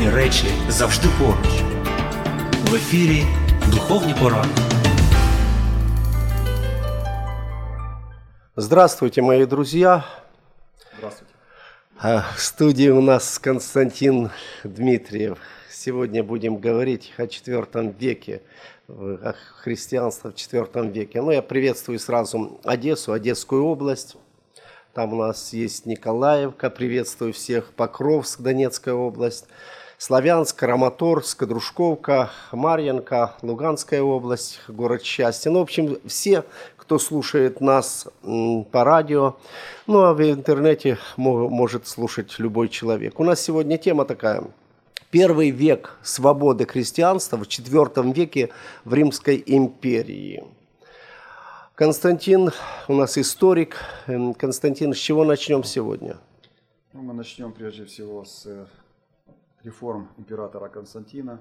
Духовні речі завжди поруч. В ефірі Духовні поради. Здравствуйте, мои друзья. Здравствуйте. В студии у нас Константин Дмитриев. Сегодня будем говорить о IV веке, о христианстве в IV веке. Я приветствую сразу Одессу, Одесскую область. Там у нас есть Николаевка, приветствую всех, Покровск, Донецкая область, Славянск, Краматорск, Дружковка, Марьинка, Луганская область, город Счастье. В общем, все, кто слушает нас по радио, а в интернете может слушать любой человек. У нас сегодня тема такая. Первый век свободы христианства в IV веке в Римской империи. Константин у нас историк. Константин, с чего начнем сегодня? Мы начнем прежде всего с реформ императора Константина.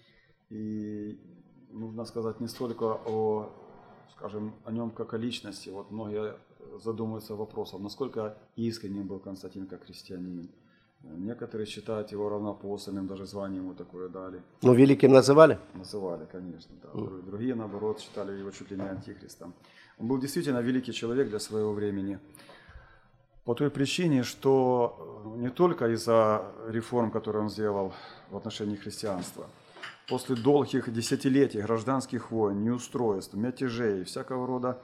И нужно сказать не столько о нем как о личности. Вот многие задумываются вопросом, насколько искренним был Константин как христианин. Некоторые считают его равноапостольным, даже звание ему такое дали. Великим называли? Называли, конечно, да. Другие, наоборот, считали его чуть ли не антихристом. Он был действительно великий человек для своего времени. По той причине, что не только из-за реформ, которые он сделал в отношении христианства, после долгих десятилетий гражданских войн, неустройств, мятежей, всякого рода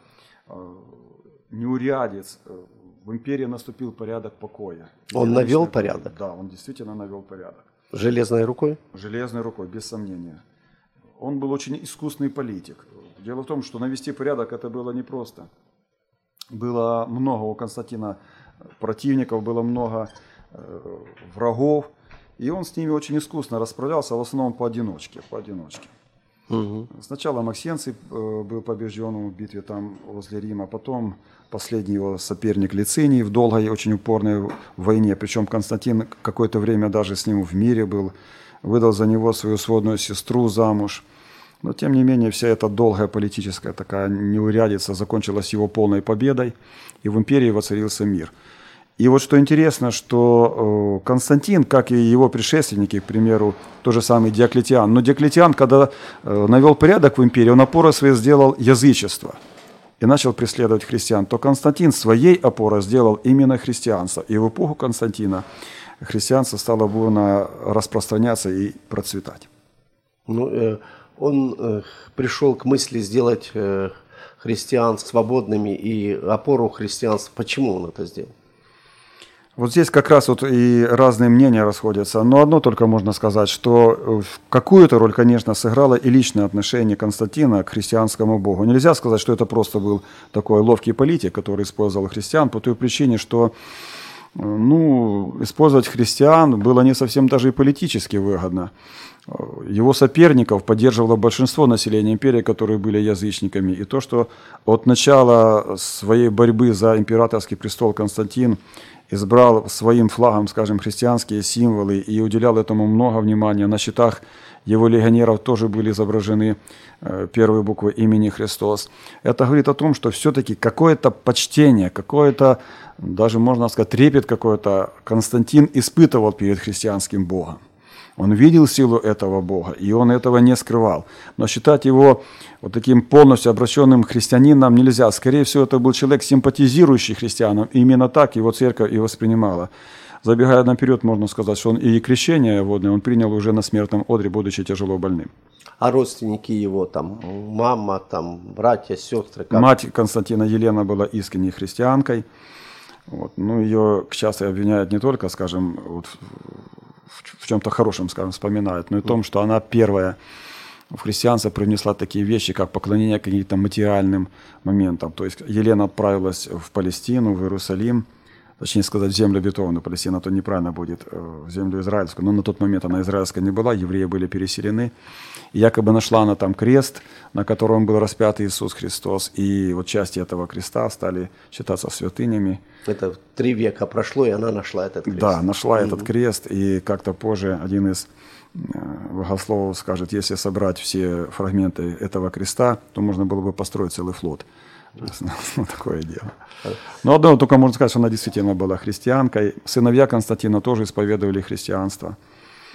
неурядиц, в империи наступил порядок покоя. Он навел порядок? Да, он действительно навел порядок. Железной рукой? Железной рукой, без сомнения. Он был очень искусный политик. Дело в том, что навести порядок это было непросто. Было много у Константина противников, было много врагов. И он с ними очень искусно расправлялся, в основном поодиночке. Угу. Сначала Максенций был побежден в битве там возле Рима, потом последний его соперник Лициний в долгой, очень упорной войне. Причем Константин какое-то время даже с ним в мире был, выдал за него свою сводную сестру замуж. Но тем не менее вся эта долгая политическая такая неурядица закончилась его полной победой, и в империи воцарился мир. И вот что интересно, что Константин, как и его предшественники, к примеру, тот же самый Диоклетиан, но Диоклетиан, когда навел порядок в империи, он опорой своей сделал язычество и начал преследовать христиан, то Константин своей опорой сделал именно христианство. И в эпоху Константина христианство стало бурно распространяться и процветать. Он пришел к мысли сделать христиан свободными и опору христианства. Почему он это сделал? Вот здесь как раз и разные мнения расходятся. Но одно только можно сказать, что какую-то роль, конечно, сыграло и личное отношение Константина к христианскому Богу. Нельзя сказать, что это просто был такой ловкий политик, который использовал христиан по той причине, что использовать христиан было не совсем даже и политически выгодно. Его соперников поддерживало большинство населения империи, которые были язычниками. И то, что от начала своей борьбы за императорский престол Константин избрал своим флагом, христианские символы и уделял этому много внимания. На щитах его легионеров тоже были изображены первые буквы имени Христос. Это говорит о том, что все-таки какое-то почтение, какое-то, даже можно сказать, трепет какой-то Константин испытывал перед христианским Богом. Он видел силу этого Бога, и он этого не скрывал. Но считать его вот таким полностью обращенным христианином нельзя. Скорее всего, это был человек, симпатизирующий христианам. И именно так его церковь и воспринимала. Забегая наперед, можно сказать, что он и крещение водное он принял уже на смертном одре, будучи тяжело больным. А родственники его, мама, братья, сестры? Как? Мать Константина Елена была искренней христианкой. Ее часто обвиняют не только, в чем-то хорошем, вспоминают, но и в том, что она первая в христианство привнесла такие вещи, как поклонение каким-то материальным моментам. То есть Елена отправилась в Палестину, в Иерусалим, точнее сказать, в землю обетованную. Палестина, то неправильно будет, в землю израильскую. Но на тот момент она израильская не была, евреи были переселены. И якобы нашла она там крест, на котором был распят Иисус Христос. И вот части этого креста стали считаться святынями. Это 3 века прошло, и она нашла этот крест. Да, нашла этот крест. И как-то позже один из богословов скажет, если собрать все фрагменты этого креста, то можно было бы построить целый флот. Такое дело. Но одно только можно сказать, что она действительно была христианкой. Сыновья Константина тоже исповедовали христианство.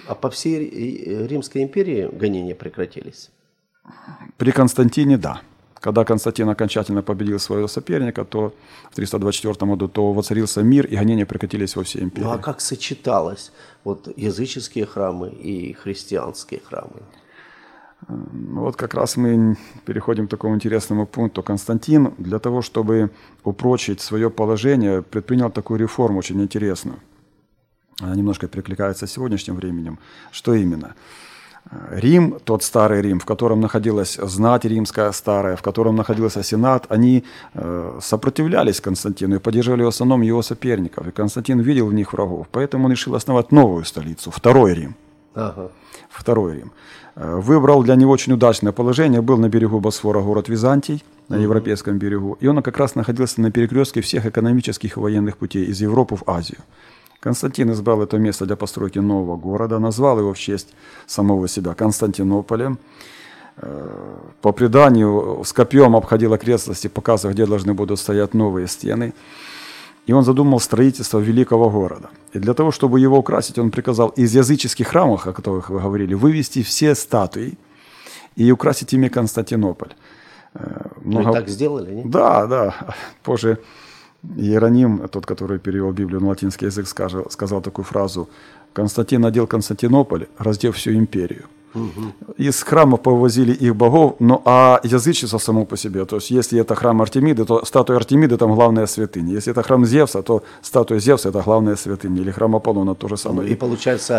А по всей Римской империи гонения прекратились? При Константине – да. Когда Константин окончательно победил своего соперника, то в 324 году, то воцарился мир, и гонения прекратились во всей империи. Ну а как сочеталось вот языческие храмы и христианские храмы? Вот как раз мы переходим к такому интересному пункту. Константин для того, чтобы упрочить свое положение, предпринял такую реформу очень интересную. Она немножко перекликается с сегодняшним временем. Что именно? Рим, тот старый Рим, в котором находилась знать римская старая, в котором находился сенат, они сопротивлялись Константину и поддерживали в основном его соперников. И Константин видел в них врагов, поэтому он решил основать новую столицу, второй Рим. Ага. Второй Рим. Выбрал для него очень удачное положение, был на берегу Босфора город Византий, на европейском берегу, и он как раз находился на перекрестке всех экономических и военных путей из Европы в Азию. Константин избрал это место для постройки нового города, назвал его в честь самого себя Константинополем. По преданию, с копьем обходил окрестности, показывая, где должны будут стоять новые стены. И он задумал строительство великого города. И для того, чтобы его украсить, он приказал из языческих храмов, о которых вы говорили, вывести все статуи и украсить ими Константинополь. Вы так сделали, нет? Да. Позже Иероним, тот, который перевел Библию на латинский язык, сказал такую фразу: «Константин надел Константинополь, раздев всю империю». Из храма повозили их богов, а язычество само по себе, то есть если это храм Артемиды, то статуя Артемиды там главная святыня. Если это храм Зевса, то статуя Зевса это главная святыня. Или храм Аполлона то же самое. И получается...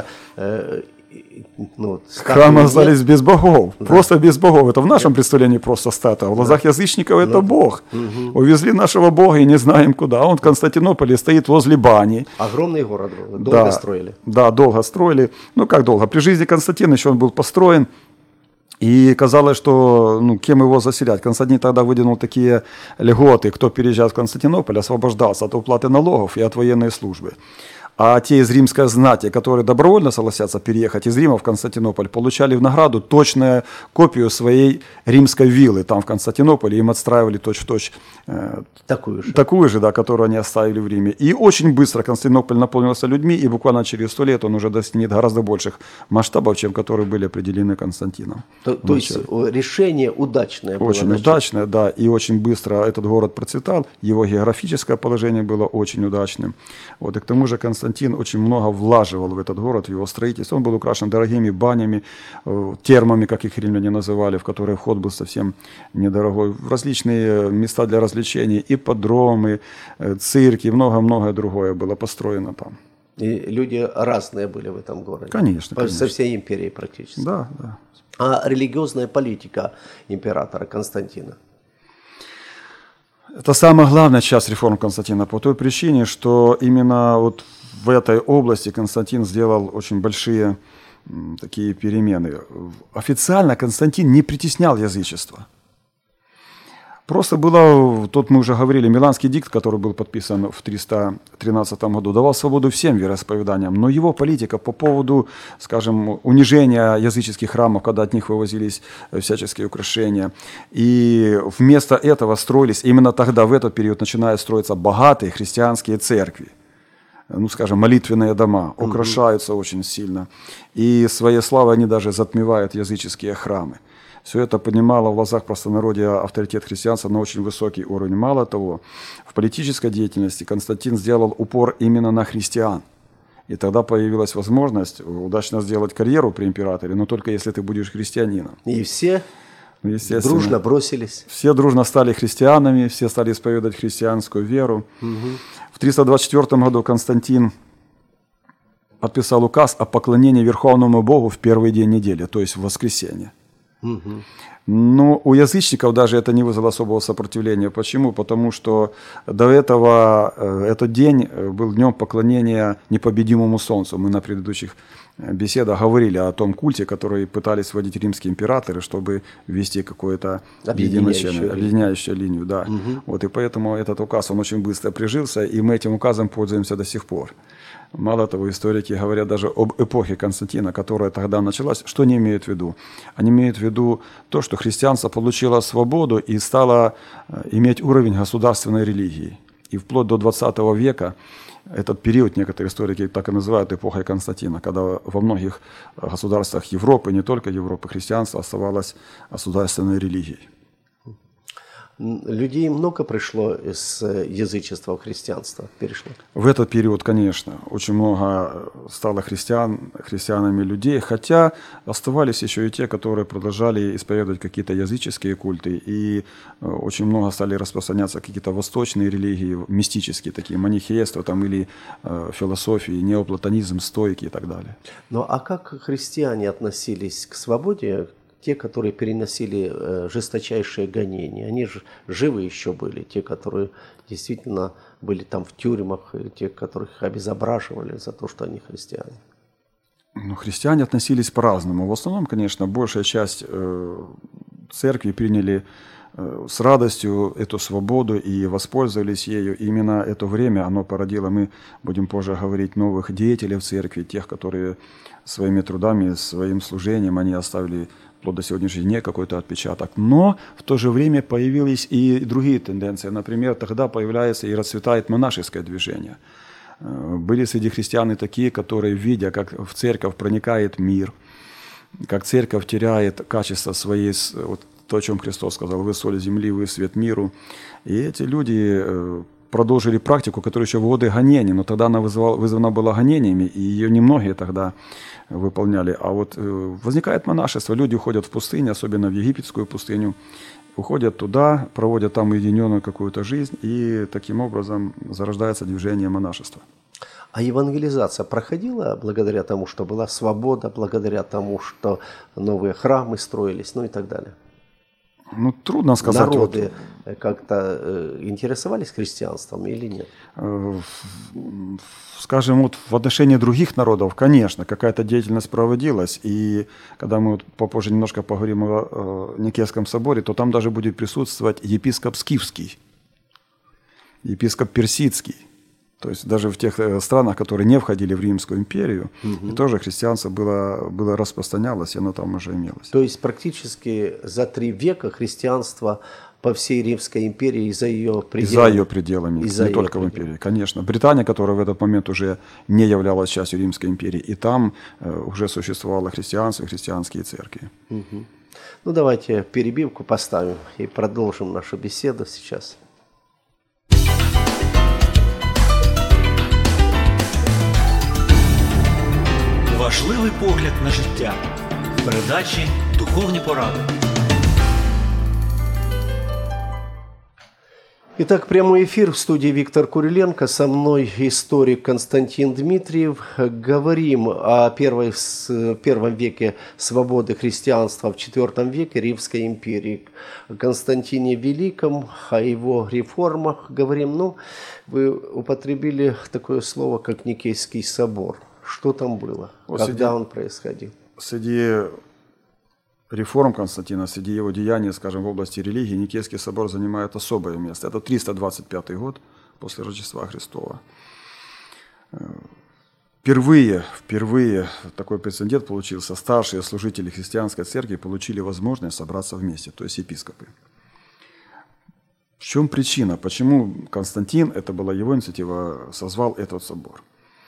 храмы остались без богов, просто без богов. Это в нашем представлении просто статуя. В глазах язычников это Бог. Увезли нашего Бога и не знаем куда. Он в Константинополе стоит возле бани. Огромный город был, долго строили. Да, долго строили. Ну как долго? При жизни Константина еще он был построен. И казалось, что кем его заселять. Константин тогда выдвинул такие льготы. Кто переезжает в Константинополь, освобождался от уплаты налогов и от военной службы. А те из римской знати, которые добровольно согласятся переехать из Рима в Константинополь, получали в награду точную копию своей римской виллы там в Константинополе. Им отстраивали точь-в-точь такую же, да, которую они оставили в Риме. И очень быстро Константинополь наполнился людьми, и буквально через 100 лет он уже достигнет гораздо больших масштабов, чем которые были определены Константином. То есть решение удачное было. Очень удачное, да, и очень быстро этот город процветал, его географическое положение было очень удачным. Вот, и к тому же Константин очень много влаживал в этот город, в его строительство. Он был украшен дорогими банями, термами, как их римляне называли, в которые вход был совсем недорогой, в различные места для развлечений, ипподромы, цирки, много-многое другое было построено там. И люди разные были в этом городе. Конечно. Со всей империи практически. Да. А религиозная политика императора Константина? Это самая главная часть реформ Константина по той причине, что именно вот в этой области Константин сделал очень большие такие перемены. Официально Константин не притеснял язычество. Просто было, тут мы уже говорили, Миланский дикт, который был подписан в 313 году, давал свободу всем вероисповеданиям, но его политика по поводу, скажем, унижения языческих храмов, когда от них вывозились всяческие украшения, и вместо этого строились, именно тогда, в этот период, начинают строиться богатые христианские церкви, скажем, молитвенные дома, украшаются очень сильно, и своей славой они даже затмевают языческие храмы. Все это поднимало в глазах простонародья авторитет христианства на очень высокий уровень. Мало того, в политической деятельности Константин сделал упор именно на христиан. И тогда появилась возможность удачно сделать карьеру при императоре, но только если ты будешь христианином. И все дружно бросились. Все дружно стали христианами, все стали исповедовать христианскую веру. В 324 году Константин подписал указ о поклонении Верховному Богу в первый день недели, то есть в воскресенье. Но у язычников даже это не вызвало особого сопротивления. Почему? Потому что до этого этот день был днем поклонения непобедимому солнцу. Мы на предыдущих беседах говорили о том культе, который пытались вводить римские императоры, чтобы ввести какую-то объединяющую линию. Да. Вот, и поэтому этот указ, он очень быстро прижился, и мы этим указом пользуемся до сих пор. Мало того, историки говорят даже об эпохе Константина, которая тогда началась. Что они имеют в виду? Они имеют в виду то, что христианство получило свободу и стало иметь уровень государственной религии. И вплоть до 20 века Этот период некоторые историки так и называют эпохой Константина, когда во многих государствах Европы, не только Европы, христианство оставалось государственной религией. Людей много пришло из язычества в христианство, перешло? В этот период, конечно, очень много стало христианами людей, хотя оставались еще и те, которые продолжали исповедовать какие-то языческие культы, и очень много стали распространяться какие-то восточные религии, мистические такие, манихейства там, или философии, неоплатонизм, стойки и так далее. Ну а как христиане относились к свободе? Те, которые переносили жесточайшие гонения, они же живы еще были, те, которые действительно были там в тюрьмах, и те, которых обезображивали за то, что они христиане. Ну, христиане относились по-разному. В основном, конечно, большая часть церкви приняли с радостью эту свободу и воспользовались ею. И именно это время оно породило, мы будем позже говорить, новых деятелей в церкви, тех, которые своими трудами, своим служением, они оставили до сегодняшнего дня какой-то отпечаток. Но в то же время появились и другие тенденции. Например, тогда появляется и расцветает монашеское движение. Были среди христиан и такие, которые, видя, как в церковь проникает мир, как церковь теряет качество своей, вот то, о чем Христос сказал, «Вы соль земли, вы свет миру». И эти люди продолжили практику, которая еще в годы гонений, но тогда она вызвана была гонениями, и ее немногие тогда выполняли. А вот возникает монашество, люди уходят в пустыню, особенно в египетскую пустыню, уходят туда, проводят там уединенную какую-то жизнь, и таким образом зарождается движение монашества. А евангелизация проходила благодаря тому, что была свобода, благодаря тому, что новые храмы строились, ну и так далее? Ну, трудно сказать. Народы как-то интересовались христианством или нет? Скажем, вот в отношении других народов, конечно, какая-то деятельность проводилась. И когда мы вот попозже немножко поговорим о Никейском соборе, то там даже будет присутствовать епископ Скифский, епископ Персидский. То есть даже в тех странах, которые не входили в Римскую империю, и тоже христианство было распространялось, и оно там уже имелось. То есть практически за 3 века христианство по всей Римской империи и за ее пределами. И за ее пределами, не только в империи, конечно. Британия, которая в этот момент уже не являлась частью Римской империи, и там уже существовало христианство и христианские церкви. Ну давайте перебивку поставим и продолжим нашу беседу сейчас. Важливий погляд на життя в передачі «Духовні поради». Итак, прямой эфир в студии Виктор Куриленко. Со мной историк Константин Дмитриев. Говорим о первом веке свободы христианства в IV веке Римской империи. О Константине Великом, о его реформах говорим. Ну, вы употребили такое слово, как Никейский собор. Что там было? Вот когда он происходил? Среди реформ Константина, среди его деяний, скажем, в области религии, Никейский собор занимает особое место. Это 325 год после Рождества Христова. Впервые такой прецедент получился. Старшие служители христианской церкви получили возможность собраться вместе, то есть епископы. В чем причина? Почему Константин, это была его инициатива, созвал этот собор?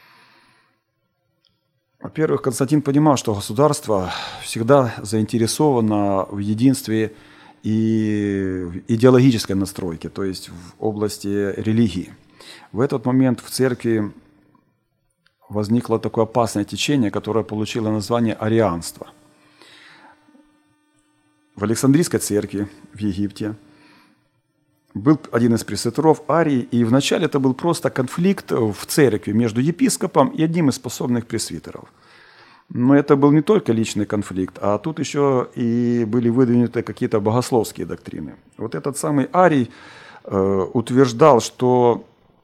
Во-первых, Константин понимал, что государство всегда заинтересовано в единстве и в идеологической настройке, то есть в области религии. В этот момент в церкви возникло такое опасное течение, которое получило название арианство. В Александрийской церкви в Египте был один из пресвитеров Арий, и вначале это был просто конфликт в церкви между епископом и одним из способных пресвитеров. Но это был не только личный конфликт, а тут еще и были выдвинуты какие-то богословские доктрины. Вот этот самый Арий утверждал, что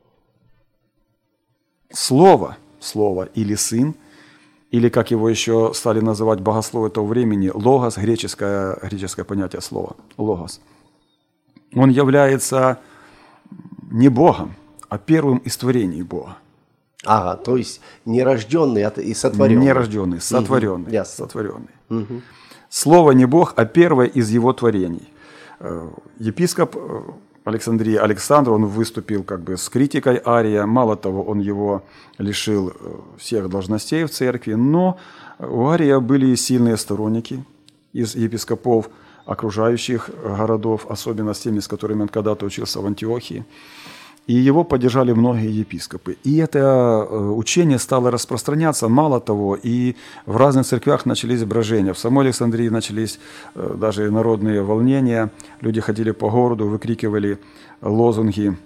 слово или сын, или как его еще стали называть богословы того времени, логос, греческое понятие слова, логос, он является не Богом, а первым из творений Бога. Ага, то есть нерожденный и сотворенный. Нерожденный, сотворенный. Угу, сотворенный. Слово не Бог, а первое из его творений. Епископ Александрии Александр, он выступил как бы с критикой Ария. Мало того, он его лишил всех должностей в церкви, но у Ария были сильные сторонники из епископов окружающих городов, особенно с теми, с которыми он когда-то учился в Антиохии. И его поддержали многие епископы. И это учение стало распространяться. Мало того, и в разных церквях начались брожения. В самой Александрии начались даже народные волнения. Люди ходили по городу, выкрикивали лозунги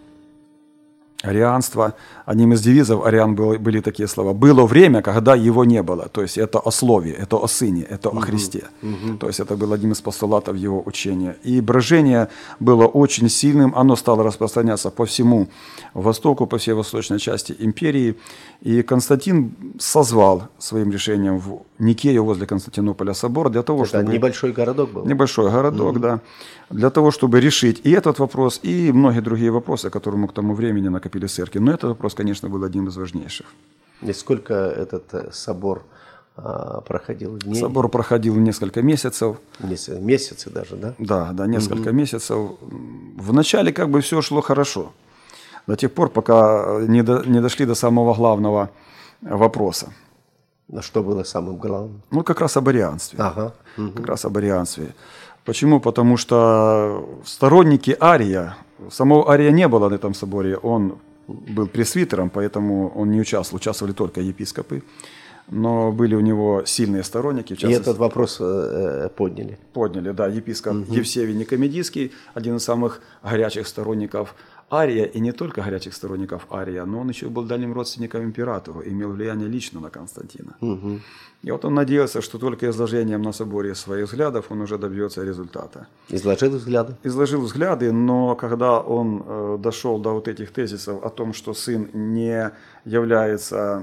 арианства. Одним из девизов ариан были такие слова: «Было время, когда его не было». То есть это о слове, это о сыне, это о Христе. То есть это был одним из постулатов его учения. И брожение было очень сильным, оно стало распространяться по всему Востоку, по всей восточной части империи. И Константин созвал своим решением в Никею возле Константинополя собор для того, это чтобы... небольшой городок был? Небольшой городок, да. Для того, чтобы решить и этот вопрос, и многие другие вопросы, которые мы к тому времени накопили в церкви. Но этот вопрос, конечно, был одним из важнейших. И сколько этот собор проходил дней? Собор проходил несколько месяцев. Месяцы даже, да? Да, несколько месяцев. Вначале как бы все шло хорошо. До тех пор, пока не дошли до самого главного вопроса. А что было самым главным? Ну, как раз об арианстве. Ага. Как раз об арианстве. Почему? Потому что сторонники Ария, самого Ария не было на этом соборе, он был пресвитером, поэтому он не участвовал, участвовали только епископы. Но были у него сильные сторонники. И этот вопрос подняли? Подняли, да. Епископ Евсевий Никомедийский, один из самых горячих сторонников Ария, и не только горячих сторонников Ария, но он еще был дальним родственником императору, имел влияние лично на Константина. И вот он надеялся, что только изложением на соборе своих взглядов он уже добьется результата. Изложил взгляды? Изложил взгляды, но когда он дошел до вот этих тезисов о том, что сын не является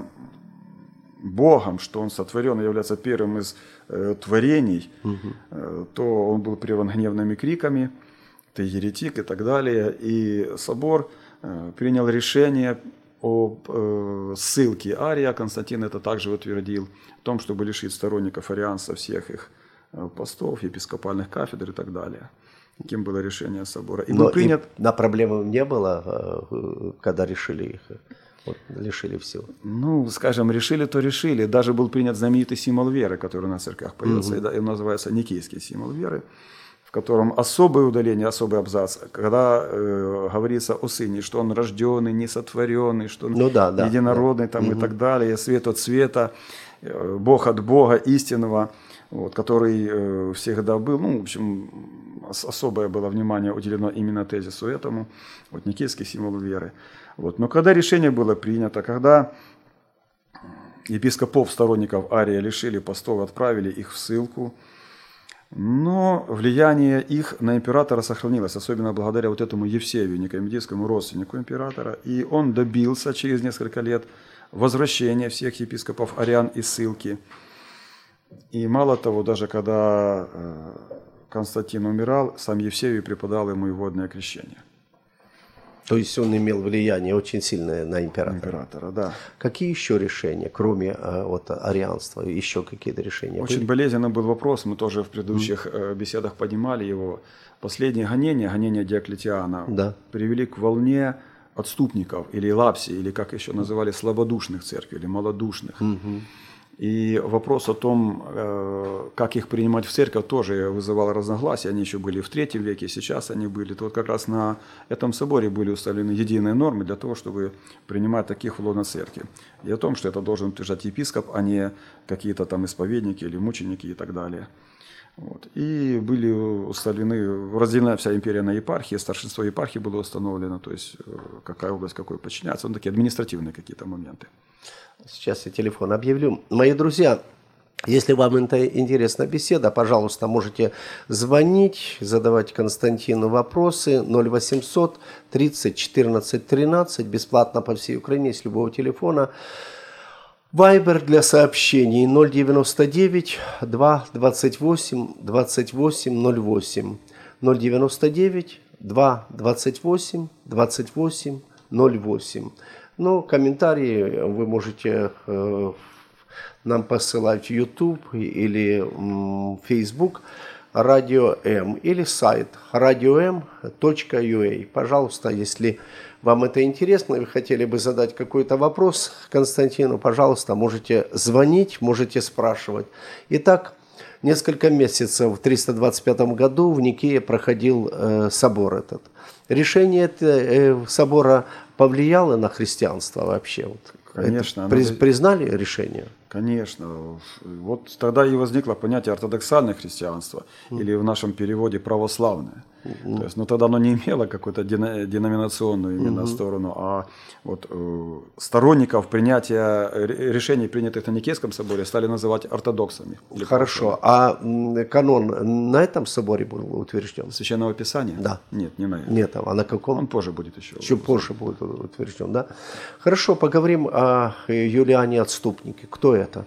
Богом, что он сотворен и является первым из творений, то он был прерван гневными криками: «Ты еретик» и так далее. И собор принял решение об ссылке Ария. Константин это также утвердил, в том, чтобы лишить сторонников арианства всех их постов, епископальных кафедр и так далее. Таким было решение собора. И был принят... на проблему не было, когда решили их? Вот, лишили всего. Ну, скажем, решили, то решили. Даже был принят знаменитый символ веры, который на церквях появился, и называется Никейский символ веры, в котором особое удаление, особый абзац, когда говорится о сыне, что он рожденный, несотворенный, что он единородный там, и так далее, свет от света, Бог от Бога истинного, вот, который всегда был. Ну, в общем, особое было внимание уделено именно тезису этому, вот Никейский символ веры. Вот. Но когда решение было принято, когда епископов, сторонников Ария лишили постов, отправили их в ссылку, но влияние их на императора сохранилось, особенно благодаря вот этому Евсевию Никомедийскому, родственнику императора. И он добился через несколько лет возвращения всех епископов ариан из ссылки. И мало того, даже когда Константин умирал, сам Евсевий преподал ему и водное крещение. То есть он имел влияние очень сильное на императора. Императора, да. Какие еще решения, кроме вот, арианства, еще какие-то решения Очень были? болезненный был вопрос, мы тоже в предыдущих беседах поднимали его. Последние гонения Диоклетиана, привели к волне отступников, или лапсий, или как еще называли, слабодушных церквей, или малодушных. И вопрос о том, как их принимать в церковь, тоже вызывал разногласия. Они еще были в III веке, сейчас они были. То вот как раз на этом соборе были установлены единые нормы для того, чтобы принимать таких в лоно церкви. И о том, что это должен утверждать епископ, а не какие-то там исповедники или мученики и так далее. Вот. И были установлены, разделена вся империя на епархии, старшинство епархии было установлено, то есть какая область какой подчиняется, такие административные какие-то моменты. Сейчас я телефон объявлю. Мои друзья, если вам это интересна беседа, пожалуйста, можете звонить, задавать Константину вопросы. 0800 30 14 13, бесплатно по всей Украине, с любого телефона. Вайбер для сообщений 099 2 28 28 08. 099 2 28 28 08. Ну, комментарии вы можете нам посылать в YouTube или в Facebook. Радио М или сайт radiom.ua. Пожалуйста, если вам это интересно, и вы хотели бы задать какой-то вопрос Константину, пожалуйста, можете звонить, можете спрашивать. Итак, несколько месяцев в 325 году в Никее проходил собор этот. Решение собора повлияло на христианство вообще? Конечно. Признали решение? Конечно. Вот тогда и возникло понятие ортодоксальное христианство, или в нашем переводе православное. То есть, тогда оно не имело какую-то деноминационную именно сторону, а вот сторонников принятия решений, принятых на Никейском соборе, стали называть ортодоксами. Хорошо. А канон на этом соборе был утвержден? Священного Писания? Да. Нет, не на этом. Нет, а на каком? Он позже будет еще. Чуть позже будет утвержден, да? Хорошо, поговорим о Юлиане Отступнике. Кто это?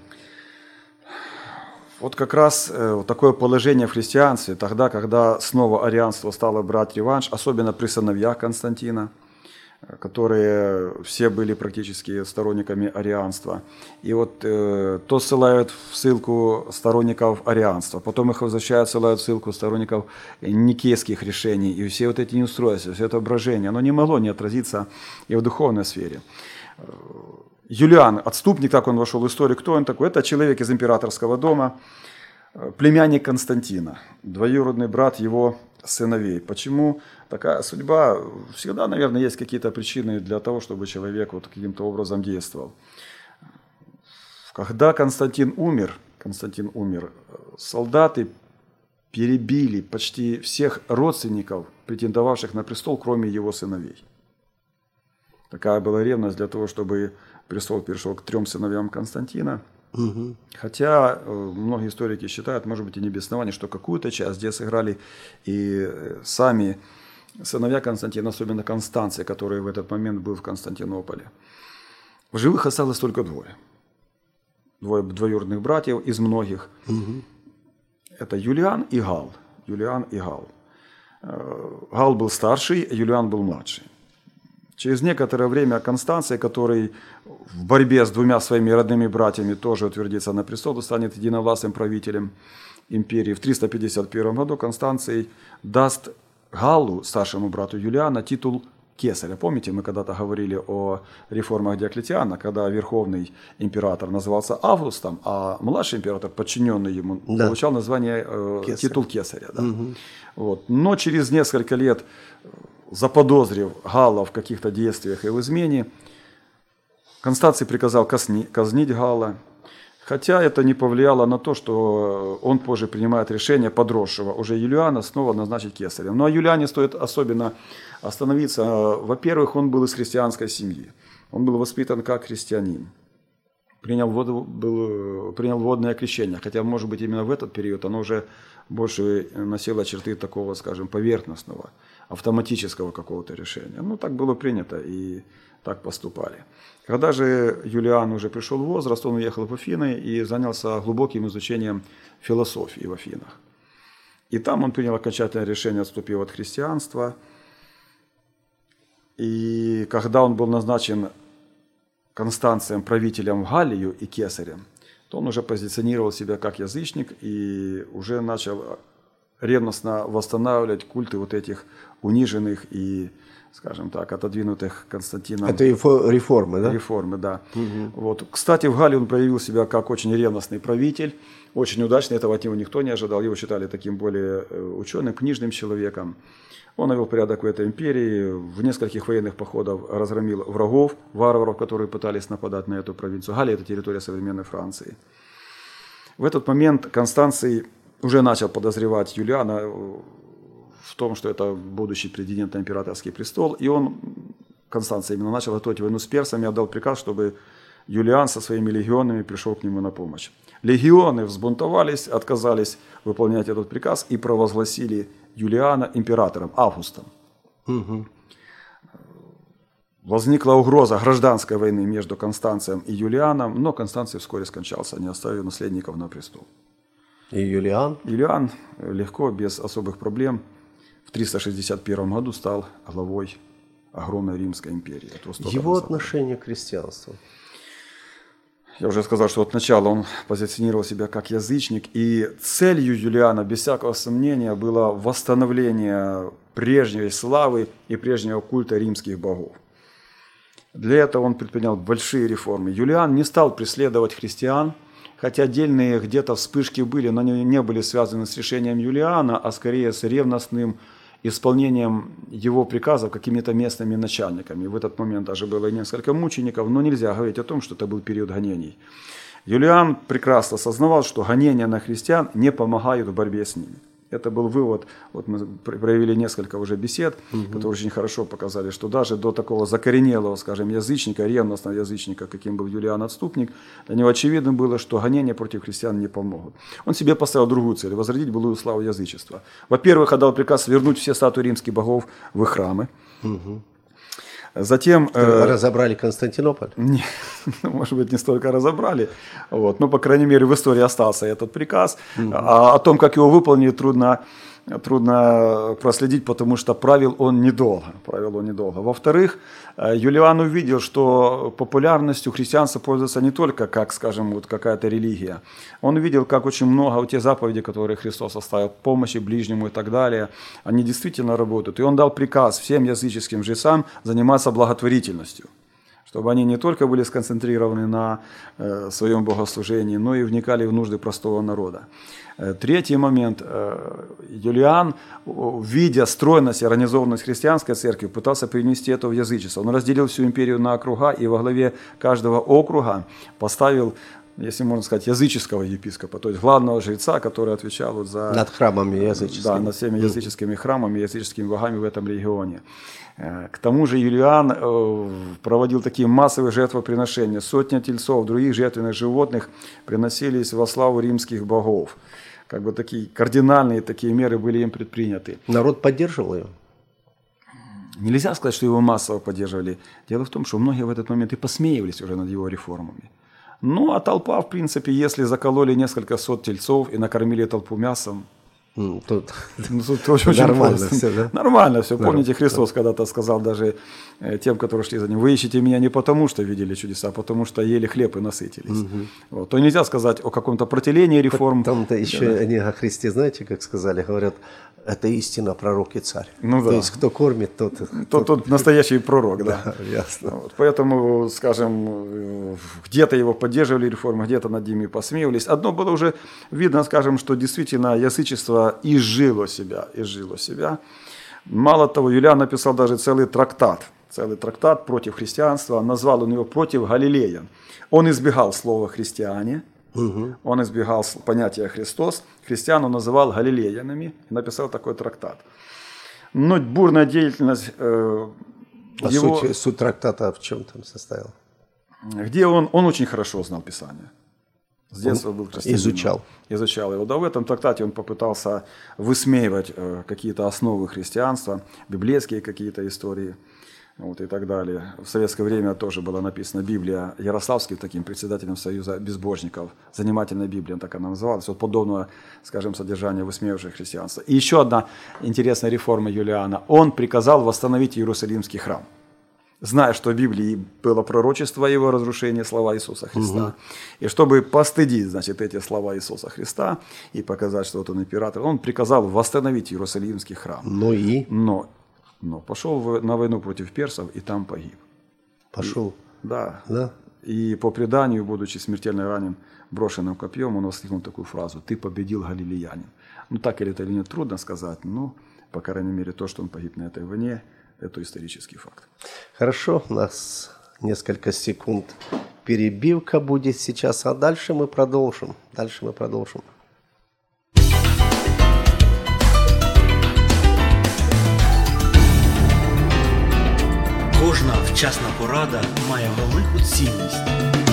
Вот как раз такое положение в христианстве, тогда, когда снова арианство стало брать реванш, особенно при сыновьях Константина, которые все были практически сторонниками арианства. И вот то ссылают в ссылку сторонников арианства, потом их возвращают, ссылают в ссылку сторонников никейских решений. И все вот эти неустройства, все это брожение, оно не могло не отразиться и в духовной сфере. Юлиан, отступник, так он вошел в историю. Кто он такой? Это человек из императорского дома, племянник Константина, двоюродный брат его сыновей. Почему такая судьба? Всегда, наверное, есть какие-то причины для того, чтобы человек вот каким-то образом действовал. Когда Константин умер, солдаты перебили почти всех родственников, претендовавших на престол, кроме его сыновей. Такая была ревность для того, чтобы престол перешел к 3 сыновьям Константина. Угу. Хотя многие историки считают, может быть и не без оснований, что какую-то часть здесь сыграли и сами сыновья Константина, особенно Констанция, который в этот момент был в Константинополе. В живых осталось только двое двоюродных братьев из многих. Угу. Это Юлиан и Гал. Гал был старший, Юлиан был младший. Через некоторое время Констанция, который в борьбе с 2 своими родными братьями тоже утвердится на престол, станет единовластным правителем империи. В 351 году Констанций даст Галлу, старшему брату Юлиана, титул кесаря. Помните, мы когда-то говорили о реформах Диоклетиана, когда верховный император назывался Августом, а младший император, подчиненный ему, получал название, титул кесаря. Да. Угу. Вот. Но через несколько лет, заподозрив Галла в каких-то действиях и в измене, Констанций приказал казнить Галла, хотя это не повлияло на то, что он позже принимает решение подросшего уже Юлиана снова назначить кесарем. Но о Юлиане стоит особенно остановиться. Во-первых, он был из христианской семьи, он был воспитан как христианин, принял водное крещение, хотя, может быть, именно в этот период оно уже больше носило черты такого, скажем, поверхностного, автоматического какого-то решения. Ну, так было принято и так поступали. Когда же Юлиан уже пришел в возраст, он уехал в Афины и занялся глубоким изучением философии в Афинах. И там он принял окончательное решение, отступив от христианства. И когда он был назначен Констанцием правителем в Галлию и кесарем, то он уже позиционировал себя как язычник и уже начал ревностно восстанавливать культы вот этих униженных и, скажем так, отодвинутых Константином. Это реформы, да? Реформы, да. Угу. Вот. Кстати, в Галлии он проявил себя как очень ревностный правитель, очень удачный, этого от него никто не ожидал, его считали таким более ученым, книжным человеком. Он навел порядок в этой империи, в нескольких военных походах разгромил врагов, варваров, которые пытались нападать на эту провинцию. Галлия – это территория современной Франции. В этот момент Констанций уже начал подозревать Юлиана в том, что это будущий претендент на императорский престол, и он, Констанций, именно начал готовить войну с персами, отдал приказ, чтобы Юлиан со своими легионами пришел к нему на помощь. Легионы взбунтовались, отказались выполнять этот приказ и провозгласили Юлиана императором, Августом. Угу. Возникла угроза гражданской войны между Констанцием и Юлианом, но Констанций вскоре скончался, не оставив наследников на престол. И Юлиан? Юлиан легко, без особых проблем, в 361 году стал главой огромной Римской империи. Его отношение к христианству? Я уже сказал, что от начала он позиционировал себя как язычник, и целью Юлиана, без всякого сомнения, было восстановление прежней славы и прежнего культа римских богов. Для этого он предпринял большие реформы. Юлиан не стал преследовать христиан, хотя отдельные где-то вспышки были, но они не были связаны с решением Юлиана, а скорее с ревностным исполнением его приказов какими-то местными начальниками. В этот момент даже было несколько мучеников, но нельзя говорить о том, что это был период гонений. Юлиан прекрасно осознавал, что гонения на христиан не помогают в борьбе с ними. Это был вывод, вот мы провели несколько уже бесед, которые очень хорошо показали, что даже до такого закоренелого, скажем, язычника, ревностного язычника, каким был Юлиан Отступник, для него очевидно было, что гонения против христиан не помогут. Он себе поставил другую цель – возродить былую славу язычества. Во-первых, отдал приказ вернуть все статуи римских богов в их храмы. Затем... Разобрали Константинополь? Не, может быть, не столько разобрали, вот, но, по крайней мере, в истории остался этот приказ. А о том, как его выполнить, трудно проследить, потому что правил он недолго. Во-вторых, Юлиан увидел, что популярностью христианство пользуется не только как, скажем, вот какая-то религия. Он увидел, как очень много те заповеди, которые Христос оставил, помощи ближнему и так далее, они действительно работают. И он дал приказ всем языческим жрецам заниматься благотворительностью, чтобы они не только были сконцентрированы на своем богослужении, но и вникали в нужды простого народа. Третий момент. Юлиан, видя стройность и организованность христианской церкви, пытался перенести это в язычество. Он разделил всю империю на округа и во главе каждого округа поставил, если можно сказать, языческого епископа, то есть главного жреца, который отвечал вот за... Над храмами языческими. Да, над всеми языческими храмами, языческими богами в этом регионе. К тому же Юлиан проводил такие массовые жертвоприношения. Сотни тельцов, других жертвенных животных приносились во славу римских богов. Как бы такие кардинальные такие меры были им предприняты. Народ поддерживал ее? Нельзя сказать, что его массово поддерживали. Дело в том, что многие в этот момент и посмеивались уже над его реформами. Ну, а толпа, в принципе, если закололи несколько сот тельцов и накормили толпу мясом, тут очень нормально просто. все, да? Нормально все. Помните, Христос когда-то сказал даже тем, которые шли за ним: вы ищете меня не потому, что видели чудеса, а потому, что ели хлеб и насытились. Вот. То нельзя сказать о каком-то противлении реформ. Там-то еще они о Христе, знаете, как сказали, говорят, это истина, пророк и царь. Ну, да. То есть, кто кормит, тот настоящий пророк, да. Да, ясно. Вот. Поэтому, скажем, где-то его поддерживали реформы, где-то над ними посмеивались. Одно было уже видно, скажем, что действительно язычество изжило себя. Мало того, Юлиан написал даже целый трактат против христианства, назвал он его «Против Галилеян». Он избегал слова «христиане», он избегал понятия «Христос», христиан он называл галилеянами и написал такой трактат. Но бурная деятельность его... Суть трактата в чем там состояла? Где он очень хорошо знал Писание. С детства был христианином. Изучал его. Да, в этом трактате он попытался высмеивать какие-то основы христианства, библейские какие-то истории, вот, и так далее. В советское время тоже была написана Библия Ярославским, таким председателем Союза безбожников, занимательная Библия, так она называлась, вот подобного, скажем, содержания высмеивавшего христианства. И еще одна интересная реформа Юлиана. Он приказал восстановить Иерусалимский храм, зная, что в Библии было пророчество о его разрушении, слова Иисуса Христа. И чтобы постыдить, значит, эти слова Иисуса Христа и показать, что вот он император, он приказал восстановить Иерусалимский храм. Но пошел на войну против персов и там погиб. Пошел? Да. Да. И по преданию, будучи смертельно ранен брошенным копьем, он воскликнул такую фразу: «Ты победил, галилеянин». Ну, так или это или нет, трудно сказать, но, по крайней мере, то, что он погиб на этой войне, это исторический факт. Хорошо, у нас несколько секунд перебивка будет сейчас, а дальше мы продолжим. Кожна вчасна порада має велику цінність.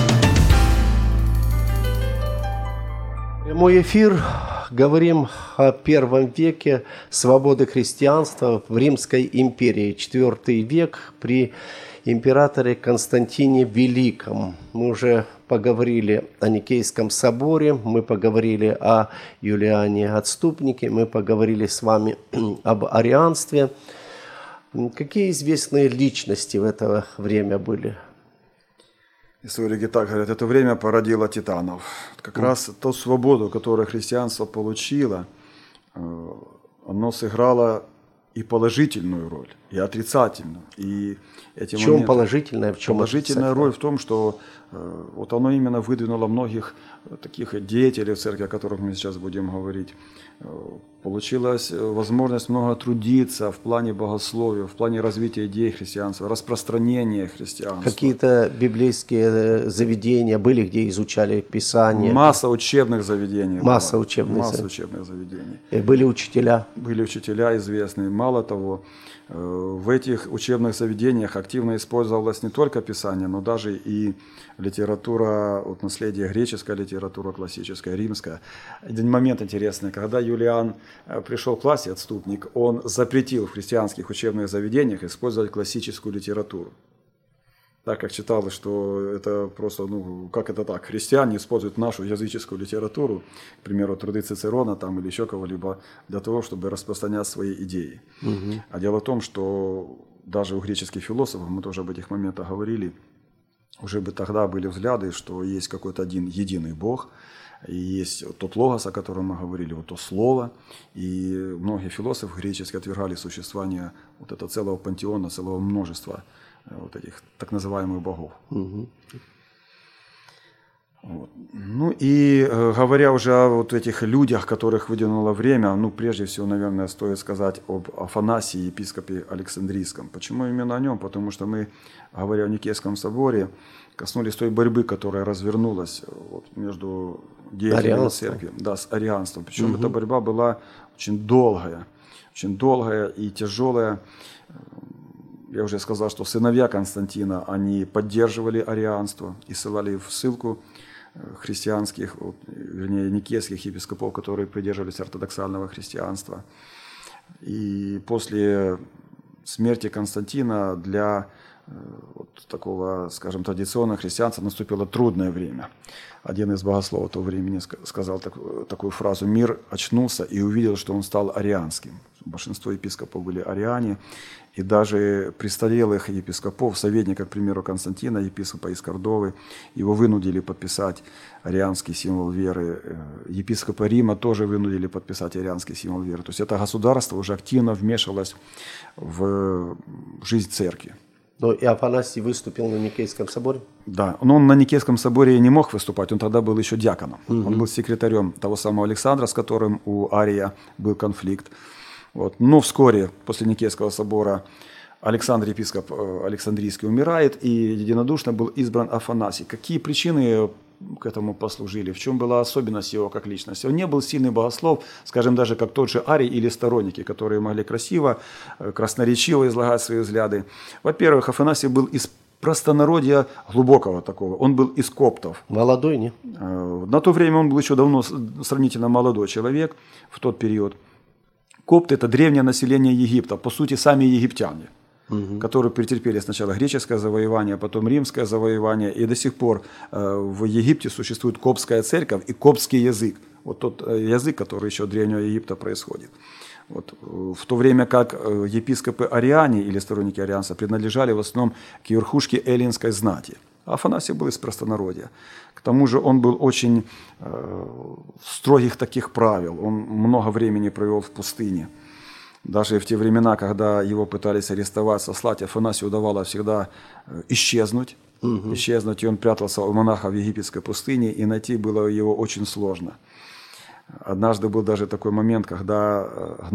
Прямой эфир. Говорим о первом веке свободы христианства в Римской империи. 4 век при императоре Константине Великом. Мы уже поговорили о Никейском соборе, мы поговорили о Юлиане Отступнике, мы поговорили с вами об арианстве. Какие известные личности в это время были? Историки так говорят, это время породило титанов. Как раз ту свободу, которую христианство получило, оно сыграло и положительную роль, и отрицательную. И эти в чем положительная, в чем положительная роль в том, что вот оно именно выдвинуло многих таких деятелей в церкви, о которых мы сейчас будем говорить. Получилась возможность много трудиться в плане богословия, в плане развития идей христианства, распространения христианства. Какие-то библейские заведения были, где изучали Писание? Масса учебных заведений. Масса учебных заведений. И были учителя? Были учителя известные. Мало того, в этих учебных заведениях активно использовалось не только Писание, но даже и литература, вот наследие, греческая литература, классическая, римская. Один момент интересный. Когда Юлиан пришел к власти, отступник, он запретил в христианских учебных заведениях использовать классическую литературу. Так как считалось, что это просто, как это так, христиане используют нашу языческую литературу, к примеру, труды Цицерона там, или еще кого-либо, для того, чтобы распространять свои идеи. Угу. А дело в том, что даже у греческих философов, мы тоже об этих моментах говорили, уже бы тогда были взгляды, что есть какой-то один единый Бог, и есть тот логос, о котором мы говорили, вот то слово, и многие философы греческие отвергали существование вот этого целого пантеона, целого множества вот этих так называемых богов. Угу. Вот. Ну и говоря уже о вот этих людях, которых выдвинуло время, прежде всего, наверное, стоит сказать об Афанасии, епископе Александрийском. Почему именно о нем? Потому что мы, говоря о Никейском соборе, коснулись той борьбы, которая развернулась между деятелями церкви, с арианством. Причем эта борьба была очень долгая и тяжелая. Я уже сказал, что сыновья Константина, они поддерживали арианство и ссылали в ссылку христианских, никейских епископов, которые придерживались ортодоксального христианства. И после смерти Константина для такого, скажем, традиционного христианства наступило трудное время. Один из богословов того времени сказал такую фразу: «Мир очнулся и увидел, что он стал арианским». Большинство епископов были ариане, и даже престарелых епископов, советника, к примеру, Константина, епископа из Кордовы, его вынудили подписать арианский символ веры. Епископа Рима тоже вынудили подписать арианский символ веры. То есть это государство уже активно вмешивалось в жизнь церкви. Но и Афанасий выступил на Никейском соборе? Да, но он на Никейском соборе не мог выступать, он тогда был еще диаконом. Угу. Он был секретарем того самого Александра, с которым у Ария был конфликт. Но вскоре после Никейского собора Александр, епископ Александрийский, умирает, и единодушно был избран Афанасий. Какие причины к этому послужили? В чем была особенность его как личности? Он не был сильный богослов, скажем, даже как тот же Арий или сторонники, которые могли красиво, красноречиво излагать свои взгляды. Во-первых, Афанасий был из простонародья глубокого такого. Он был из коптов. Молодой, не? На то время он был еще давно сравнительно молодой человек в тот период. Копты – это древнее население Египта, по сути, сами египтяне, которые претерпели сначала греческое завоевание, потом римское завоевание, и до сих пор в Египте существует коптская церковь и коптский язык. Вот тот язык, который еще от Древнего Египта происходит. В то время как епископы ариане или сторонники арианства принадлежали в основном к верхушке эллинской знати. Афанасий был из простонародья. К тому же он был очень строгих таких правил. Он много времени провел в пустыне. Даже в те времена, когда его пытались арестовать, сослать, Афанасию удавалось всегда исчезнуть. И он прятался у монаха в египетской пустыне, и найти было его очень сложно. Однажды был даже такой момент, когда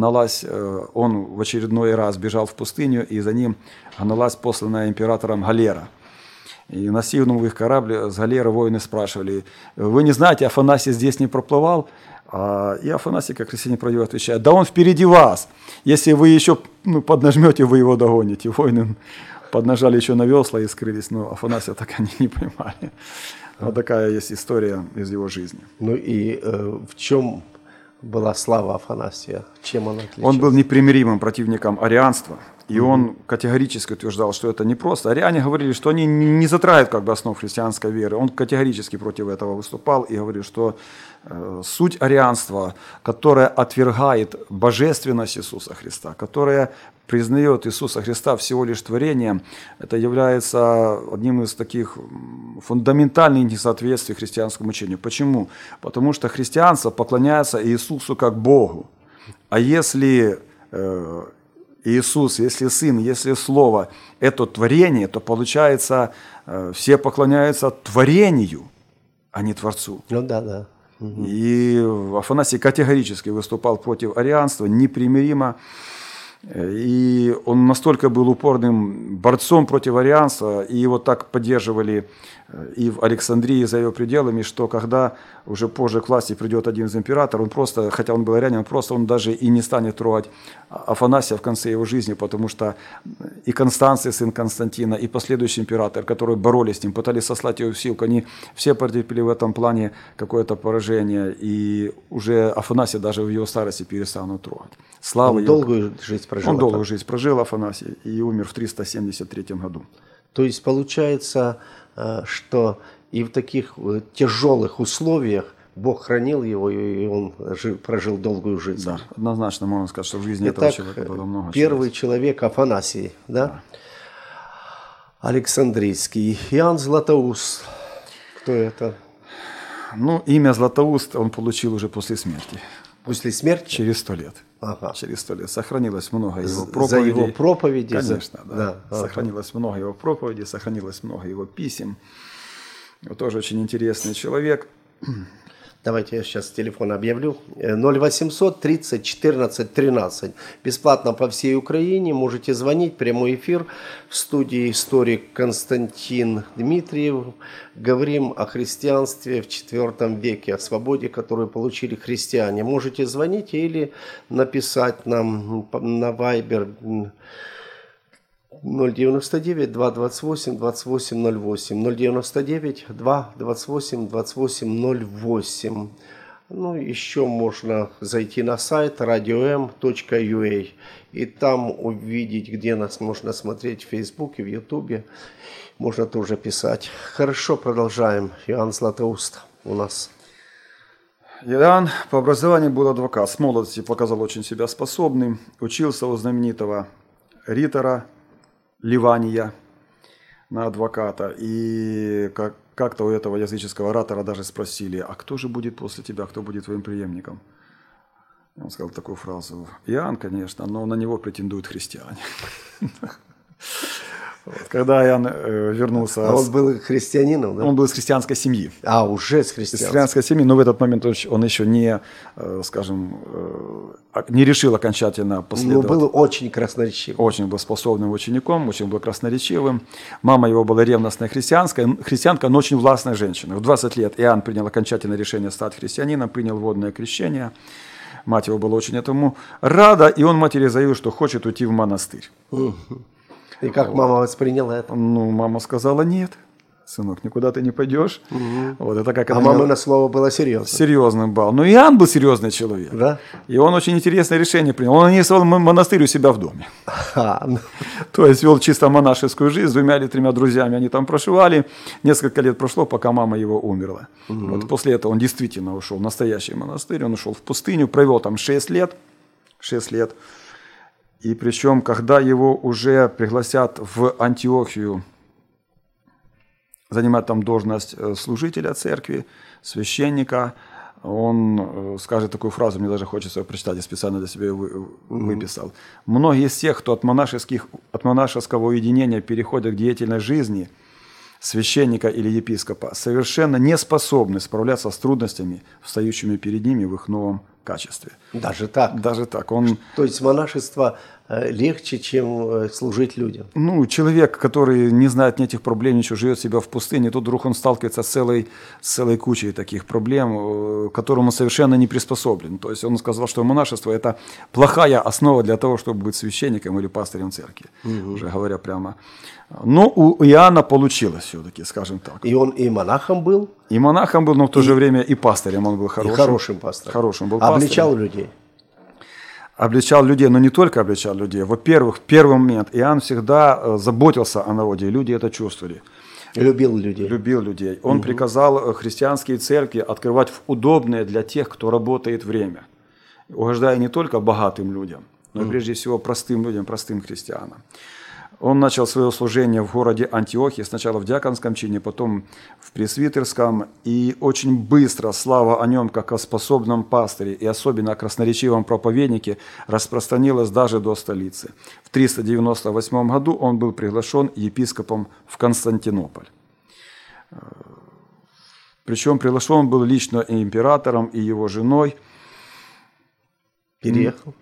он в очередной раз бежал в пустыню, и за ним гналась посланная императором галера. И настигнув их корабль, с галеры воины спрашивали: «Вы не знаете, Афанасий здесь не проплывал?» И Афанасий, как христианин правдивый, отвечает: «Да он впереди вас. Если вы еще поднажмете, вы его догоните». Воины поднажали еще на весла и скрылись, но Афанасия так они не поймали. Вот такая есть история из его жизни. В чем была слава Афанасия? Чем она отличалась? Он был непримиримым противником арианства И он категорически утверждал, что это непросто. Ариане говорили, что они не затрагивают как бы основ христианской веры. Он категорически против этого выступал и говорил, что суть арианства, которое отвергает божественность Иисуса Христа, которое признает Иисуса Христа всего лишь творением, это является одним из таких фундаментальных несоответствий христианскому учению. Почему? Потому что христианство поклоняется Иисусу как Богу. А если Иисус, если Сын, если Слово – это творение, то получается, все поклоняются творению, а не Творцу. Ну да. И Афанасий категорически выступал против арианства, непримиримо. И он настолько был упорным борцом против арианства, и его так поддерживали и в Александрии за его пределами, что когда уже позже к власти придет один из императоров, он просто, хотя он был арианин, он даже и не станет трогать Афанасия в конце его жизни, потому что и Констанций, сын Константина, и последующий император, которые боролись с ним, пытались сослать его в ссылку, они все потерпели в этом плане какое-то поражение, и уже Афанасия даже в его старости перестанут трогать. Слава он долгую жизнь прожил. Он долгую жизнь прожил, Афанасий, и умер в 373 году. То есть получается, что и в таких тяжелых условиях Бог хранил его, и он прожил долгую жизнь. Да, однозначно можно сказать, что в жизни этого человека было много. Первый человек Афанасий, да? Александрийский. Иоанн Златоуст. Кто это? Ну, имя Златоуст он получил уже после смерти. После смерти? Через 100 лет. Ага. Через 100 лет. Сохранилось много его проповедей. За его проповеди? Конечно, да. Ага. Сохранилось много его проповедей, сохранилось много его писем. Вот тоже очень интересный человек. Давайте я сейчас телефон объявлю. 0800 30 14 13. Бесплатно по всей Украине. Можете звонить. Прямой эфир. В студии историк Константин Дмитриев. Говорим о христианстве в IV веке, о свободе, которую получили христиане. Можете звонить или написать нам на Viber 099 228 2808, 099 228 2808. Ну, еще можно зайти на сайт radio.m.ua и там увидеть, где нас можно смотреть в Фейсбуке, в Ютубе. Можно тоже писать. Хорошо, продолжаем. Иоанн Златоуст у нас. Иоанн по образованию был адвокат. С молодости показал очень себя способным. Учился у знаменитого ритора Ливания на адвоката. И как-то у этого языческого оратора даже спросили: а кто же будет после тебя, кто будет твоим преемником? Он сказал такую фразу: Иоанн, конечно, но на него претендуют христиане. Когда Иоанн вернулся... А он был христианином, да? Он был из христианской семьи. А, уже с христианской. Из христианской семьи, но в этот момент он еще не, скажем, не решил окончательно последовать. Но был очень красноречивым. Очень был способным учеником, очень был красноречивым. Мама его была ревностная христианка, но очень властная женщина. В 20 лет Иоанн принял окончательное решение стать христианином, принял водное крещение. Мать его была очень этому рада, и он матери заявил, что хочет уйти в монастырь. И как мама восприняла это? Ну, мама сказала: нет, сынок, никуда ты не пойдешь. Вот, это как мамино слово было серьезно. Серьезным был. Но Иоанн был серьезный человек. Да? И он очень интересное решение принял. Он организовал монастырь у себя в доме. То есть вел чисто монашескую жизнь с 2 или 3 друзьями. Они там проживали. Несколько лет прошло, пока мама его умерла. Вот после этого он действительно ушел в настоящий монастырь. Он ушел в пустыню, провел там 6 лет. 6 лет. И причем, когда его уже пригласят в Антиохию занимать там должность служителя церкви, священника, он скажет такую фразу, мне даже хочется ее прочитать, я специально для себя ее выписал. Многие из тех, кто от монашеского уединения переходят к деятельной жизни священника или епископа, совершенно не способны справляться с трудностями, встающими перед ними в их новом качестве. Даже так? Даже так. То есть монашество легче, чем служить людям? Ну, человек, который не знает ни этих проблем, ничего, живет себя в пустыне, тут вдруг он сталкивается с целой кучей таких проблем, к которым он совершенно не приспособлен. То есть он сказал, что монашество – это плохая основа для того, чтобы быть священником или пастырем церкви, уже говоря прямо. Но у Иоанна получилось все-таки, скажем так. И он и монахом был? И монахом был, но в то же время и пастырем он был хорошим. И хорошим пастырем. Хорошим был обличал людей? обличал людей, но не только обличал людей. Во-первых, в первый момент Иоанн всегда заботился о народе, и люди это чувствовали. Любил людей. Любил людей. Он приказал христианские церкви открывать в удобное для тех, кто работает, время, угождая не только богатым людям, но и прежде всего простым людям, простым христианам. Он начал свое служение в городе Антиохии, сначала в диаконском чине, потом в пресвитерском, и очень быстро слава о нем, как о способном пастыре и особенно о красноречивом проповеднике, распространилась даже до столицы. В 398 году он был приглашен епископом в Константинополь. Причем приглашен он был лично и императором, и его женой. Переехал?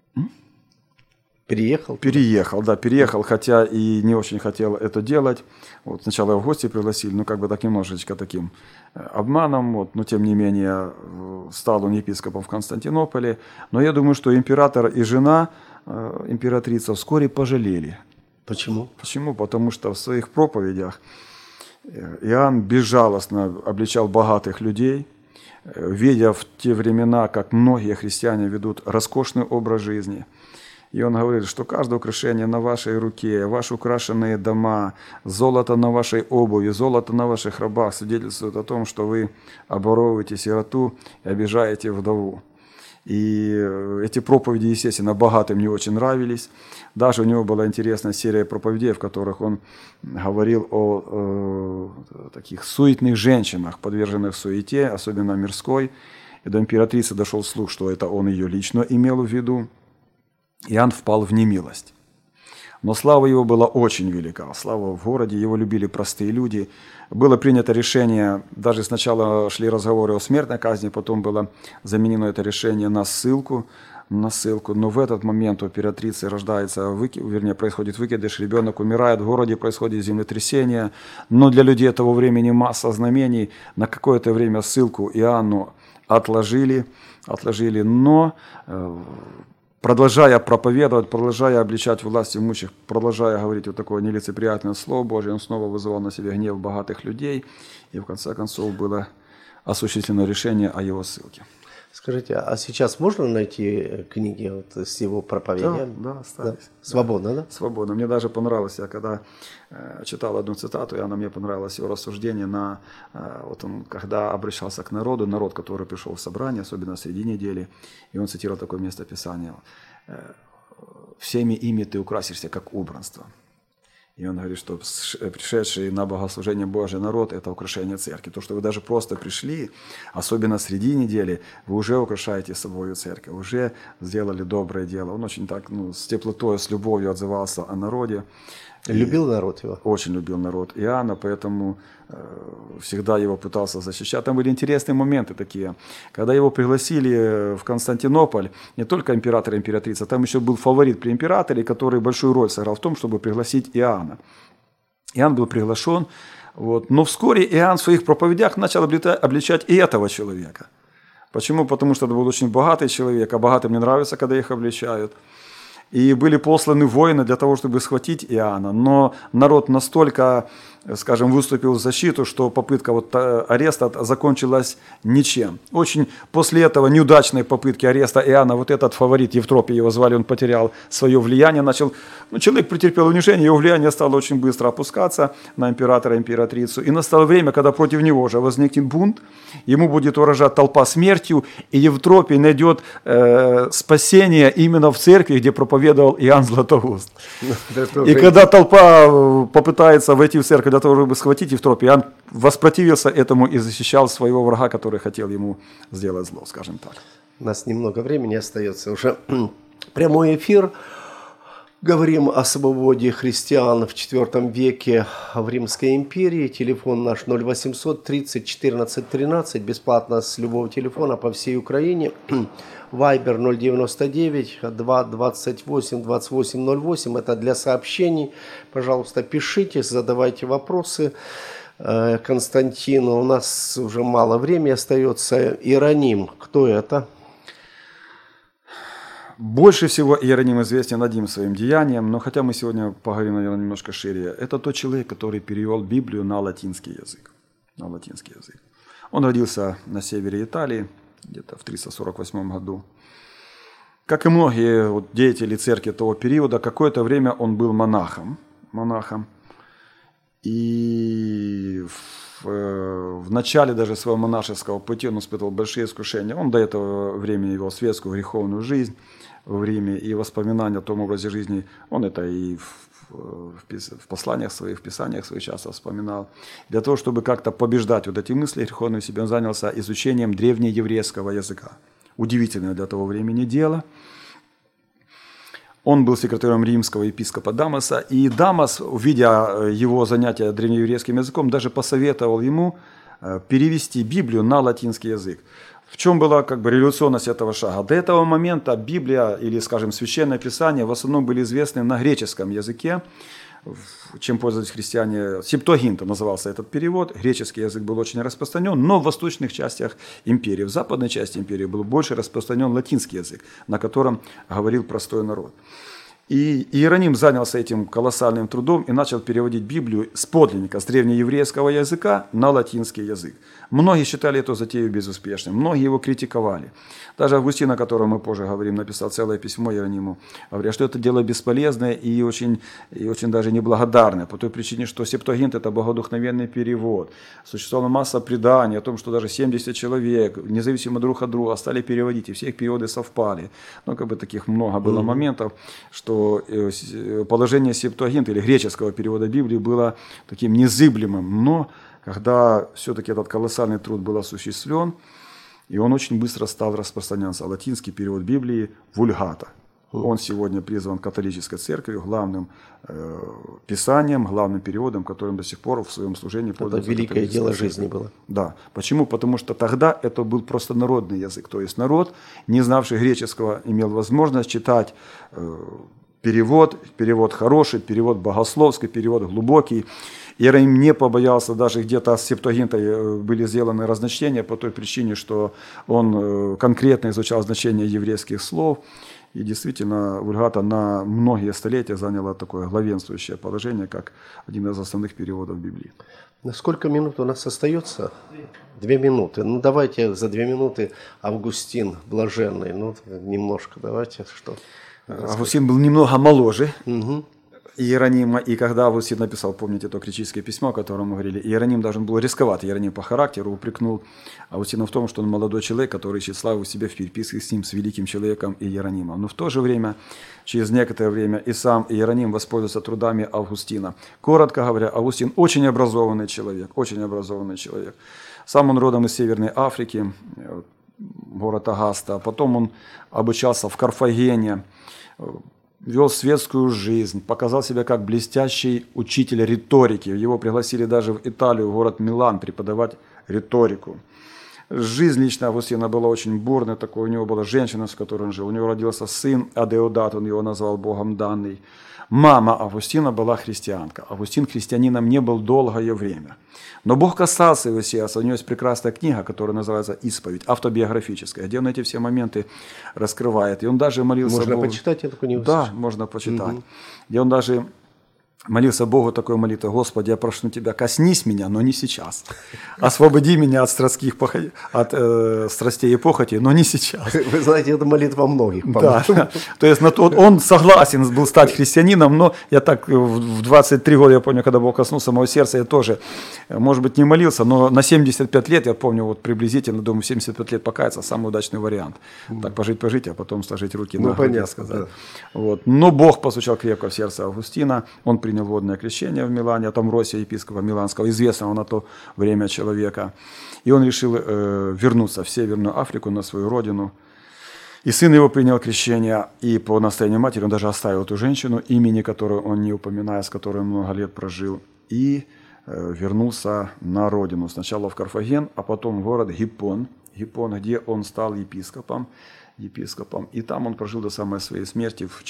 Переехал, хотя и не очень хотел это делать. Вот сначала его в гости пригласили, так немножечко таким обманом, но тем не менее стал он епископом в Константинополе. Но я думаю, что император и жена, императрица, вскоре пожалели. Почему? Почему? Потому что в своих проповедях Иоанн безжалостно обличал богатых людей, видя в те времена, как многие христиане ведут роскошный образ жизни. И он говорит, что каждое украшение на вашей руке, ваши украшенные дома, золото на вашей обуви, золото на ваших рабах свидетельствует о том, что вы обворовываете сироту и обижаете вдову. И эти проповеди, естественно, богатым не очень нравились. Даже у него была интересная серия проповедей, в которых он говорил о таких суетных женщинах, подверженных суете, особенно мирской. И до императрицы дошел слух, что это он ее лично имел в виду. Иоанн впал в немилость. Но слава его была очень велика. Слава в городе, его любили простые люди. Было принято решение, даже сначала шли разговоры о смертной казни, потом было заменено это решение на ссылку. Но в этот момент у императрицы происходит выкидыш, ребенок умирает, в городе происходит землетрясение. Но для людей того времени масса знамений. На какое-то время ссылку Иоанну отложили, но продолжая проповедовать, продолжая обличать власть имущих, продолжая говорить вот такое нелицеприятное слово Божие, он снова вызывал на себя гнев богатых людей, и в конце концов было осуществлено решение о его ссылке. Скажите, а сейчас можно найти книги с его проповедями? Да, остались. Да? Свободно, да? Свободно. Мне даже понравилось, я когда читал одну цитату, и мне понравилось его рассуждение он, когда обращался к народу, народ, который пришел в собрание, особенно среди недели, и он цитировал такое местописание: «Всеми ими ты украсишься, как убранство». И он говорит, что пришедший на богослужение Божий народ – это украшение церкви. То, что вы даже просто пришли, особенно среди недели, вы уже украшаете собою церковь, уже сделали доброе дело. Он очень так, с теплотой, с любовью отзывался о народе. Любил народ его? Очень любил народ Иоанна, поэтому всегда его пытался защищать. Там были интересные моменты такие. Когда его пригласили в Константинополь, не только император и императрица, там еще был фаворит при императоре, который большую роль сыграл в том, чтобы пригласить Иоанна. Иоанн был приглашен, но вскоре Иоанн в своих проповедях начал обличать и этого человека. Почему? Потому что это был очень богатый человек, а богатым не нравится, когда их обличают. И были посланы воины для того, чтобы схватить Иоанна. Но народ настолько, выступил в защиту, что попытка ареста закончилась ничем. Очень после этого неудачной попытки ареста Иоанна, этот фаворит Евтропий, его звали, он потерял свое влияние, человек претерпел унижение, его влияние стало очень быстро опускаться на императора и императрицу. И настало время, когда против него же возникнет бунт, ему будет угрожать толпа смертью, и Евтропий найдет спасение именно в церкви, где проповедовал Иоанн Златоуст. И когда толпа попытается войти в церковь для того, чтобы схватить Евтропия, Иоанн воспротивился этому и защищал своего врага, который хотел ему сделать зло, скажем так. У нас немного времени остается уже. Прямой эфир. Говорим о свободе христиан в IV веке в Римской империи. Телефон наш 0800 30 14 13. Бесплатно с любого телефона по всей Украине. Вайбер 099 2 28 28 08. Это для сообщений. Пожалуйста, пишите, задавайте вопросы Константину. У нас уже мало времени остается. Иероним. Кто это? Больше всего Иероним известен одним своим деянием, но хотя мы сегодня поговорим, наверное, немножко шире. Это тот человек, который перевел Библию на латинский язык. Он родился на севере Италии, где-то в 348 году. как и многие деятели церкви того периода, какое-то время он был монахом. И в начале даже своего монашеского пути он испытывал большие искушения. Он до этого времени вел светскую греховную жизнь в Риме, и воспоминания о том образе жизни, он это и в посланиях своих, в писаниях своих часто вспоминал. Для того, чтобы как-то побеждать вот эти мысли греховные в себе, он занялся изучением древнееврейского языка. Удивительное для того времени дело. Он был секретарем римского епископа Дамаса, и Дамас, видя его занятия древнееврейским языком, даже посоветовал ему перевести Библию на латинский язык. В чем была революционность этого шага? До этого момента Библия или, скажем, Священное Писание в основном были известны на греческом языке, чем пользовались христиане. Септуагинта назывался этот перевод. Греческий язык был очень распространен, но в восточных частях империи, в западной части империи был больше распространен латинский язык, на котором говорил простой народ. И Иероним занялся этим колоссальным трудом и начал переводить Библию с подлинника, с древнееврейского языка на латинский язык. Многие считали эту затею безуспешной, многие его критиковали. Даже Августин, о котором мы позже говорим, написал целое письмо Иерониму, говоря, что это дело бесполезное и очень даже неблагодарное, по той причине, что Септуагинт – это богодухновенный перевод. Существовала масса преданий о том, что даже 70 человек, независимо друг от друга, стали переводить, и все их переводы совпали. Таких много было моментов, что положение Септуагинта или греческого перевода Библии было таким незыблемым. Но когда все-таки этот колоссальный труд был осуществлен, и он очень быстро стал распространяться, латинский перевод Библии Вульгата. Он сегодня призван католической церковью главным писанием, главным переводом, которым до сих пор в своем служении пользуется. Это великое дело жизни было. Да. Почему? Потому что тогда это был просто народный язык. То есть народ, не знавший греческого, имел возможность читать перевод хороший, перевод богословский, перевод глубокий. Иероним не побоялся, даже где-то с Септуагинтой были сделаны разночтения по той причине, что он конкретно изучал значение еврейских слов. И действительно, Вульгата на многие столетия заняла такое главенствующее положение, как один из основных переводов Библии. На сколько минут у нас остается? 2 минуты. Давайте за 2 минуты Августин Блаженный. Немножко давайте, что... Августин был немного моложе Иеронима, и когда Августин написал, помните, то критическое письмо, о котором мы говорили, Иероним должен был рисковать. Иероним по характеру упрекнул Августина в том, что он молодой человек, который ищет славу себе в переписке с ним, с великим человеком Иеронимом. Но в то же время, через некоторое время, и сам Иероним воспользуется трудами Августина. Коротко говоря, Августин очень образованный человек. Сам он родом из Северной Африки, город Агаста. Потом он обучался в Карфагене, вел светскую жизнь, показал себя как блестящий учитель риторики. Его пригласили даже в Италию, в город Милан, преподавать риторику. Жизнь лично Августина была очень бурной, такой. У него была женщина, с которой он жил. У него родился сын Адеодат, он его назвал Богом данный. Мама Августина была христианка. Августин христианином не был долгое время. Но Бог касался его сердца. У него есть прекрасная книга, которая называется «Исповедь», автобиографическая, где он эти все моменты раскрывает. И он даже молился Можно Богу. почитать эту книгу? Да, можно почитать. Где он даже молился Богу такой молитвой: «Господи, я прошу Тебя, коснись меня, но не сейчас. Освободи меня от страстей и похоти, но не сейчас». Вы знаете, это молитва многих. Да. То есть он согласен был стать христианином, но я так в 23 года, я помню, когда Бог коснулся моего сердца, я тоже, может быть, не молился, но на 75 лет, я помню, приблизительно, думаю, 75 лет покаяться, самый удачный вариант. Так пожить, а потом сложить руки на груди, сказать. Да. Но Бог постучал крепко в сердце Августина, он принял водное крещение в Милане от Амвросия, епископа Миланского, известного на то время человека. И он решил вернуться в Северную Африку, на свою родину. И сын его принял крещение, и по настоянию матери он даже оставил эту женщину, имени которой он не упоминает, с которой много лет прожил, и вернулся на родину. Сначала в Карфаген, а потом в город Гиппон, где он стал епископом. И там он прожил до самой своей смерти в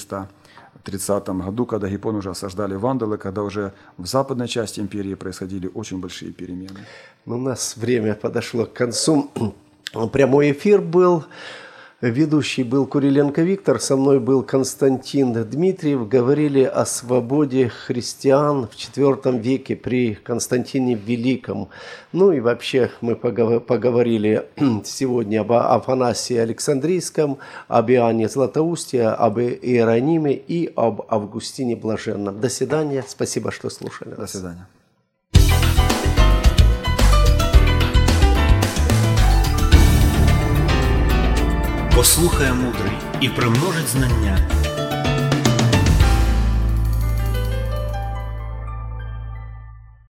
430 году, когда Гиппон уже осаждали вандалы, когда уже в западной части империи происходили очень большие перемены. У нас время подошло к концу. Прямой эфир был. Ведущий был Куриленко Виктор, со мной был Константин Дмитриев. Говорили о свободе христиан в IV веке при Константине Великом. Ну и вообще мы поговорили сегодня об Афанасии Александрийском, об Иоанне Златоусте, об Иерониме и об Августине Блаженном. До свидания. Спасибо, что слушали нас. До свидания. Послухає мудрий і примножить знання.